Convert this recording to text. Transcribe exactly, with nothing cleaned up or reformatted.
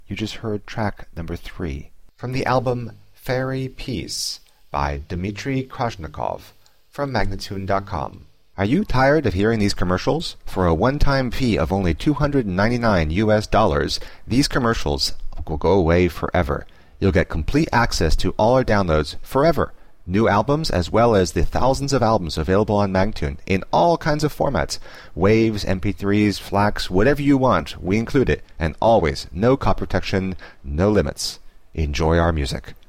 You just heard track number three from the album Fairy Peace by Dmitry Krasnikov from Magnatune dot com. Are you tired of hearing these commercials? For a one-time fee of only two hundred ninety-nine U S dollars, these commercials will go away forever. You'll get complete access to all our downloads forever. New albums as well as the thousands of albums available on Magnatune in all kinds of formats. Waves, M P threes, FLACs, whatever you want, we include it. And always, no copy protection, no limits. Enjoy our music.